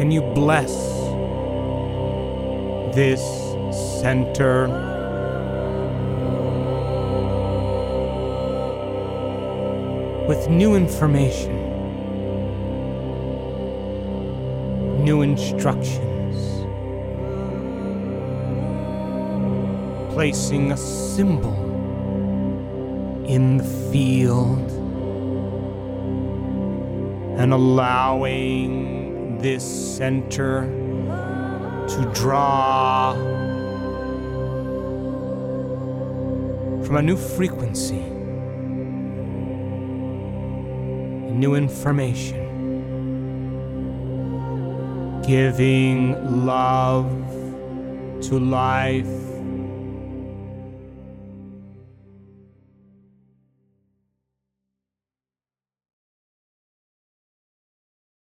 and you bless this center. With new information, new instructions, placing a symbol in the field and allowing this center to draw from a new frequency, new information, giving love to life,